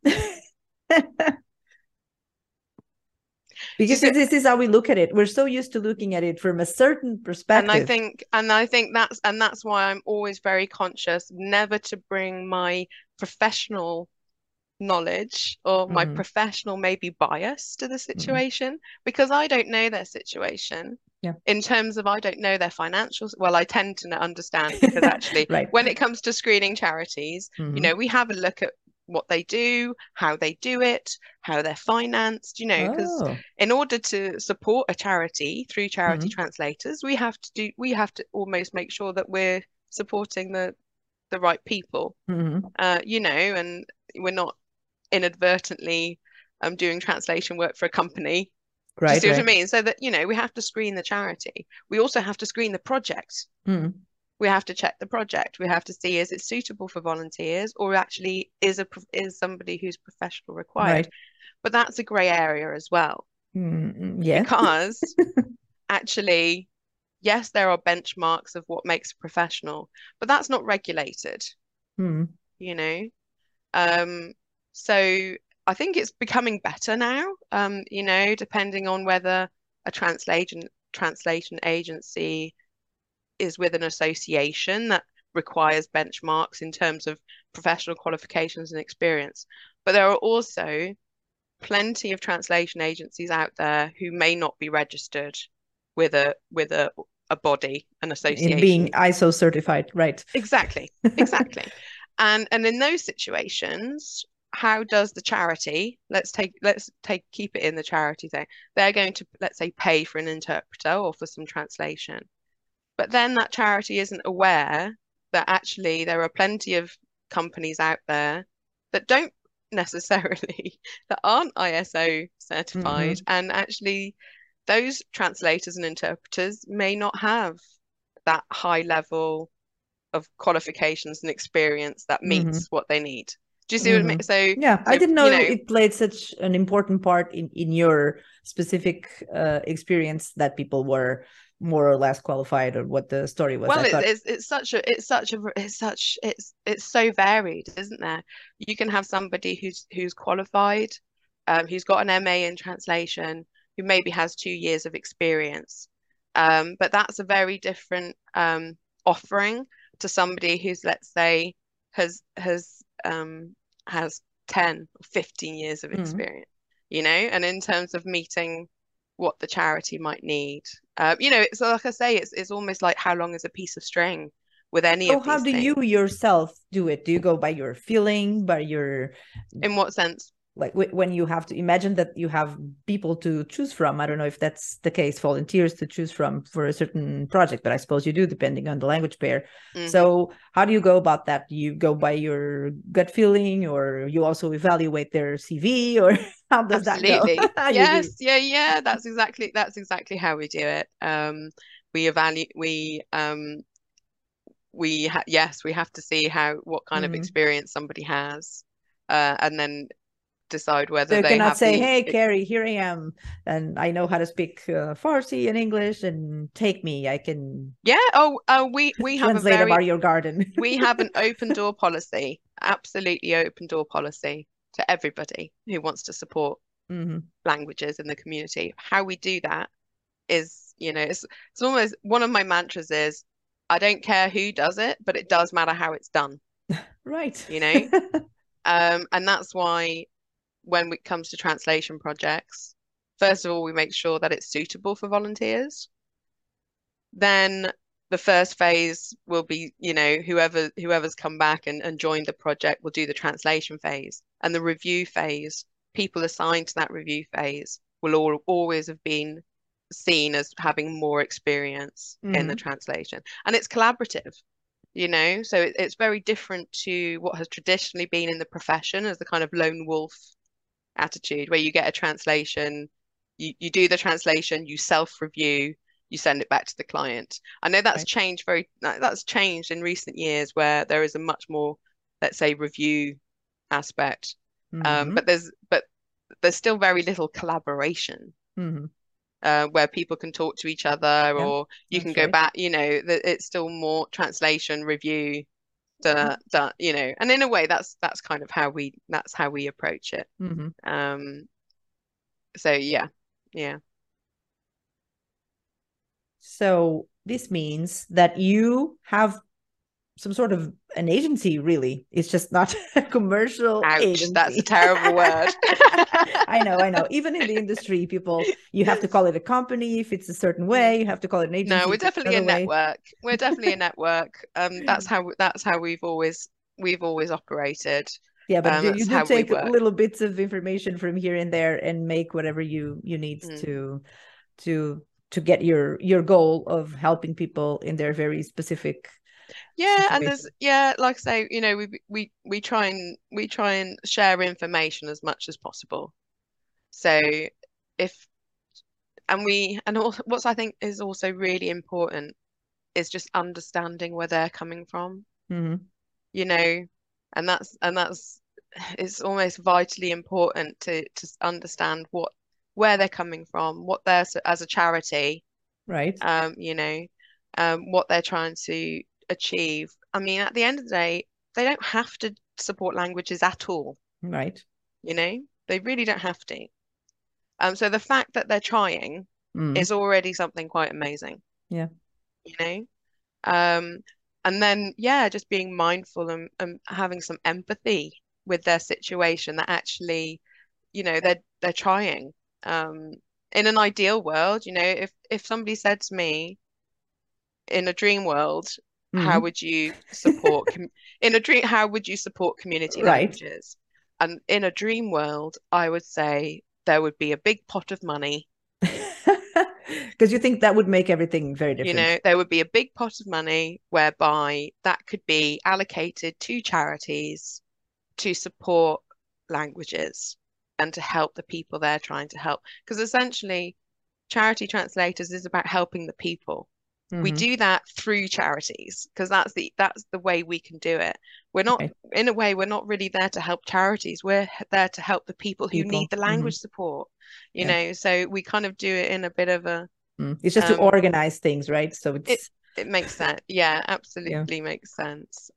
Because this is how we look at it. We're so used to looking at it from a certain perspective. And I think that's why I'm always very conscious never to bring my professional knowledge or my professional maybe bias to the situation, because I don't know their situation. Yeah. In terms of, I don't know their financials. Well, I tend to understand, because actually right. when it comes to screening charities, we have a look at what they do, how they do it, how they're financed, because in order to support a charity through charity translators, we have to almost make sure that we're supporting the right people, and we're not inadvertently doing translation work for a company. Right, do you see what I mean? So that, we have to screen the charity. We also have to screen the project. We have to check the project. We have to see, is it suitable for volunteers, or actually is somebody who's professional required? Right. But that's a grey area as well. Yeah. Because actually, yes, there are benchmarks of what makes a professional, but that's not regulated. So I think it's becoming better now, depending on whether a translation agency is with an association that requires benchmarks in terms of professional qualifications and experience. But there are also plenty of translation agencies out there who may not be registered with a body, an association. In being ISO certified, right? Exactly. And in those situations, how does the charity, keep it in the charity thing, they're going to, let's say, pay for an interpreter or for some translation. But then that charity isn't aware that actually there are plenty of companies out there that don't necessarily, that aren't ISO certified. And actually those translators and interpreters may not have that high level of qualifications and experience that meets what they need. Do you see what I mean? So I didn't know it played such an important part in your specific experience, that people were more or less qualified, or what the story was. Well, it's so varied, isn't there? You can have somebody who's qualified, who's got an MA in translation, who maybe has 2 years of experience, but that's a very different offering to somebody who's, let's say, has 10 or 15 years of experience, and in terms of meeting what the charity might need, it's like I say, it's almost like how long is a piece of string with any of these how do things. you yourself do it? Do you go by your feeling, by your... In what sense? Like when you have to imagine that you have people to choose from. I don't know if that's the case, volunteers to choose from for a certain project, but I suppose you do, depending on the language pair. So how do you go about that? Do you go by your gut feeling, or you also evaluate their CV, or how does that go? Yes, yeah. That's exactly how we do it. We evaluate. We have to see what kind of experience somebody has, and then decide whether they cannot say, hey, Carrie, here I am, and I know how to speak Farsi and English, and take me. I can we have a very about your garden. We have an open door policy, absolutely open door policy to everybody who wants to support languages in the community. How we do that is, it's almost one of my mantras is, I don't care who does it, but it does matter how it's done. Right. And that's why when it comes to translation projects, first of all, we make sure that it's suitable for volunteers. Then the first phase will be, whoever's come back and joined the project will do the translation phase. And the review phase, people assigned to that review phase will always have been seen as having more experience in the translation. And it's collaborative. So it's very different to what has traditionally been in the profession as the kind of lone wolf attitude, where you get a translation, you do the translation, you self-review, you send it back to the client. I know Right. that's changed in recent years, where there is a much more, let's say, review aspect. Mm-hmm. But there's still very little collaboration, Mm-hmm. where people can talk to each other, Yeah, or you can that's go right. back, it's still more translation, review, and in a way that's kind of how we approach it. Mm-hmm. Um, so yeah, yeah. So this means that you have some sort of an agency, really. It's just not a commercial Ouch, that's a agency. terrible word. I know, I know. Even in the industry, people, you have to call it a company if it's a certain Mm. way. You have to call it an No, agency we're if it's definitely a another way. network. We're definitely a network. That's how we've always operated. Yeah, but you That's do how we take work. little bits of information from here and there and make whatever you need Mm. to to get your goal of helping people in their very specific Yeah, and situation. like I say, we try and share information as much as possible. So if and also, what I think is also really important is just understanding where they're coming from, Mm-hmm. you know, and that's it's almost vitally important to understand where they're coming from, what they're as a charity, Right, um, you know, what they're trying to achieve. I mean, at the end of the day, they don't have to support languages at all, right. you know, they really don't have to. So the fact that they're trying Mm. is already something quite amazing, Yeah. you know. Um, and then, yeah, just being mindful and having some empathy with their situation, that actually, they're trying. Um, in an ideal world, if somebody said to me, in a dream world, how Mm. would you support in a dream, how would you support community Right. languages? And in a dream world, I would say there would be a big pot of money. Because you think that would make everything very different. There would be a big pot of money whereby that could be allocated to charities to support languages and to help the people they're trying to help. Because essentially, charity translators is about helping the people. We Mm-hmm. do that through charities because that's the way we can do it. We're not, Right. in a way, we're not really there to help charities. We're there to help the people who need People. the Mm-hmm. language support, Yeah. So we kind of do it in a bit of a Mm. It's just to um organize things, right? So it it's it makes sense. Yeah, yeah. absolutely makes sense.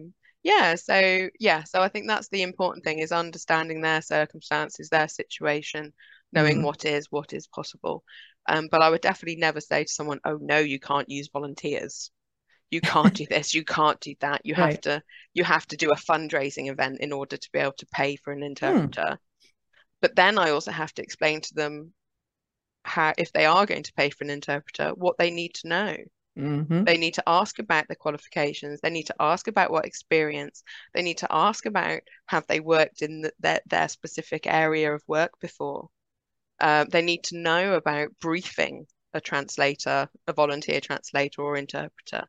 So I think that's the important thing, is understanding their circumstances, their situation, knowing Mm. what is possible. But I would definitely never say to someone, "Oh no, you can't use volunteers. You can't do this, you can't do that. You have Right. to you have to do a fundraising event in order to be able to pay for an Mm. interpreter." But then I also have to explain to them how, if they are going to pay for an interpreter, what they need to know. Mm-hmm. They need to ask about the qualifications. They need to ask about what experience. They need to ask about, have they worked in their specific area of work before. They need to know about briefing a translator, a volunteer translator or interpreter.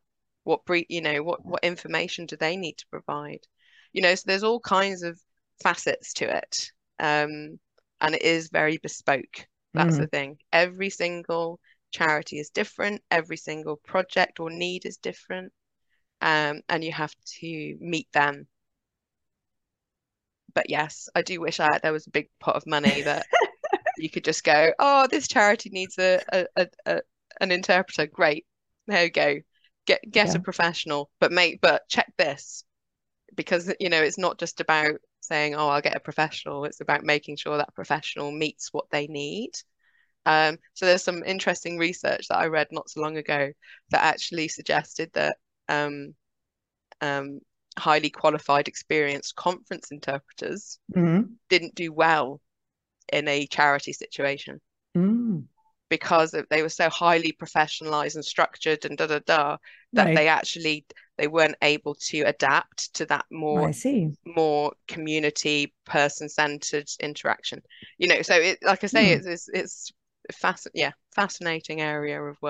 What information do they need to provide? So there's all kinds of facets to it. And it is very bespoke. That's the Mm-hmm. thing. Every single charity is different. Every single project or need is different. And you have to meet them. But yes, I do wish there was a big pot of money that you could just go, oh, this charity needs an interpreter. Great. There you go. Get a Yeah. professional, but check this, because it's not just about saying, oh, I'll get a professional. It's about making sure that professional meets what they need. So there's some interesting research that I read not so long ago that actually suggested that um, um, highly qualified, experienced conference interpreters Mm-hmm. didn't do well in a charity situation, Mm. because they were so highly professionalized and structured and that Right. they weren't able to adapt to that I more see. community person-centered interaction. So like I say, Hmm. it's fascinating area of work.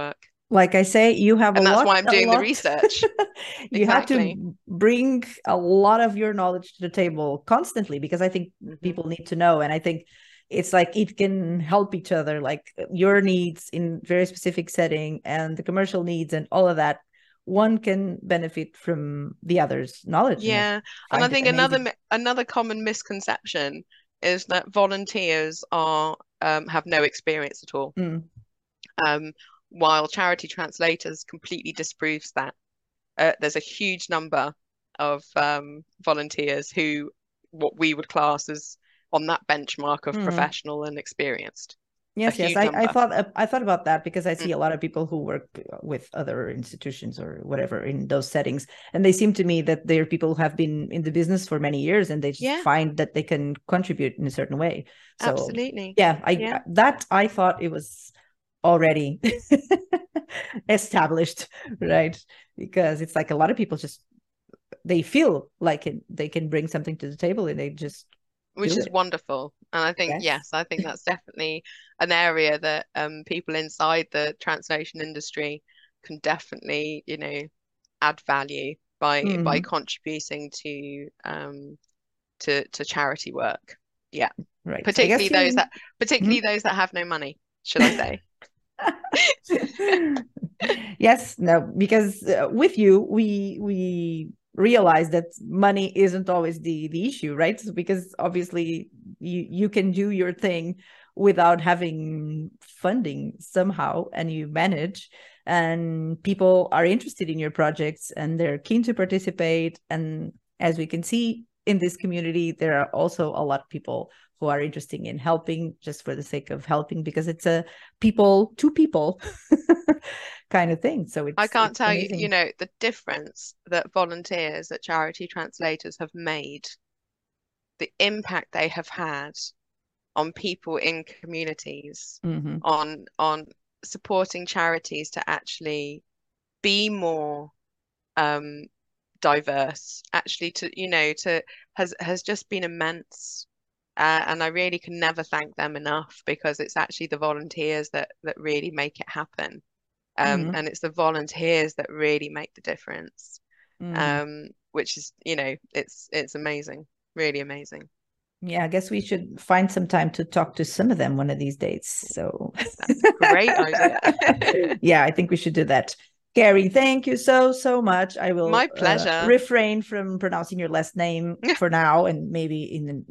Like I say, you have and a that's lot. why I'm doing the research. You have Exactly. to bring a lot of your knowledge to the table constantly, because I think people need to know. And I think it's like it can help each other, like your needs in very specific setting and the commercial needs and all of that. One can benefit from the other's knowledge. Yeah. And I think another common misconception is that volunteers are have no experience at all. While charity translators completely disproves that. There's a huge number of volunteers who what we would class as on that benchmark of professional and experienced. Yes. I thought about that, because I see a lot of people who work with other institutions or whatever in those settings, and they seem to me that they're people who have been in the business for many years, and they just find that they can contribute in a certain way. So, absolutely. I thought it was already established, right? Because it's like a lot of people just they feel like they can bring something to the table, and they just which is wonderful. And I think I think that's definitely an area that people inside the translation industry can definitely, you know, add value by contributing to charity work. Yeah. Right. Particularly those that have no money, should I say. Yes, no, because with you we realize that money isn't always the issue, right? Because obviously you can do your thing without having funding somehow, and you manage, and people are interested in your projects and they're keen to participate. And as we can see in this community, there are also a lot of people who are interested in helping just for the sake of helping, because it's a people to people kind of thing. So I can't tell you, you know, the difference that volunteers at Charity Translators have made, the impact they have had on people in communities, on supporting charities to actually be more diverse, actually has just been immense. And I really can never thank them enough, because it's actually the volunteers that really make it happen. And it's the volunteers that really make the difference. Which is, you know, it's amazing, really amazing. Yeah, I guess we should find some time to talk to some of them one of these days. So that's a great idea. Yeah, I think we should do that. Carrie, thank you so much. I will my pleasure. Refrain from pronouncing your last name for now, and maybe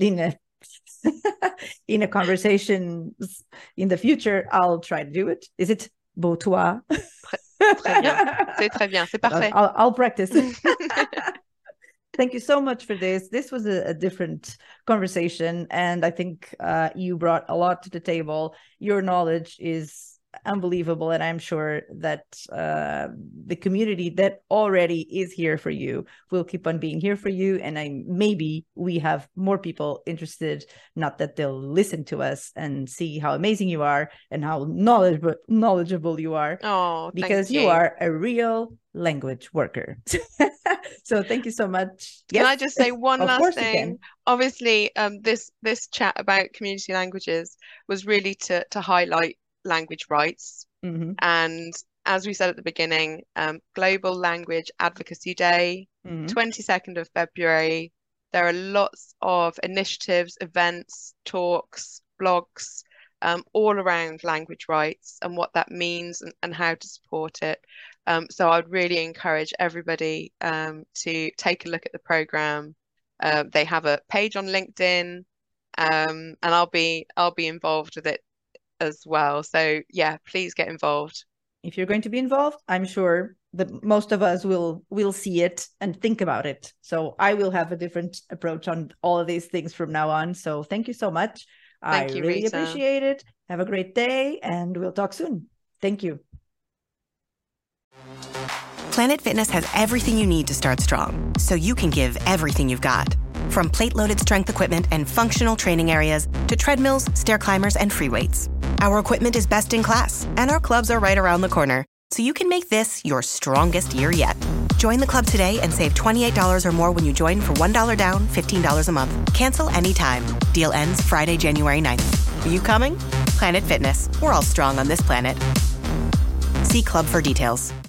in a conversation in the future I'll try to do it. Is it Beautois? Très bien. C'est très bien. C'est parfait. I'll practice. Thank you so much for this. This was a different conversation, and I think you brought a lot to the table. Your knowledge is unbelievable, and I'm sure that the community that already is here for you will keep on being here for you, and maybe we have more people interested, not that they'll listen to us and see how amazing you are and how knowledgeable you are. Because you are a real language worker. So thank you so much. Can I just say one last thing? Obviously, this chat about community languages was really to highlight language rights. And as we said at the beginning, Global Language Advocacy Day, 22nd of February. There are lots of initiatives, events, talks, blogs, all around language rights and what that means and how to support it. So I'd really encourage everybody to take a look at the program. They have a page on LinkedIn, and I'll be involved with it as well. So yeah, please get involved. If you're going to be involved, I'm sure that most of us will see it and think about it. So I will have a different approach on all of these things from now on. So thank you so much. Thank you, really Rita. Appreciate it. Have a great day, and we'll talk soon. Thank you. Planet Fitness has everything you need to start strong, so you can give everything you've got. From plate-loaded strength equipment and functional training areas to treadmills, stair climbers, and free weights. Our equipment is best in class, and our clubs are right around the corner, so you can make this your strongest year yet. Join the club today and save $28 or more when you join for $1 down, $15 a month. Cancel anytime. Deal ends Friday, January 9th. Are you coming? Planet Fitness. We're all strong on this planet. See Club for details.